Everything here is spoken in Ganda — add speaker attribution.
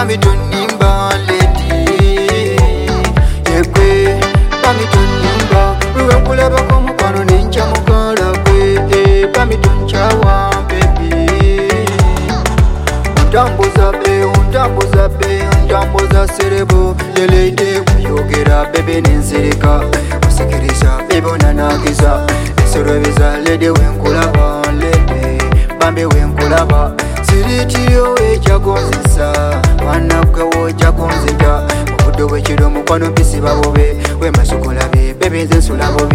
Speaker 1: Bami tunimba lady Yekwe Bami tunimba Uwe kuleba kumukano ninja mukala kwe Bami tunchawa baby Untambuza serebo Leleite kuyogera bebe nensirika Usikiriza bebe unanagiza Esorobeza lede wenkulaba lede Bambi wenkulaba Siritiyo echagonzisa Wanabwe wochagonzija Mubudo wechiro mukwano mpisi babobe Wemasukula bebe nze sulabo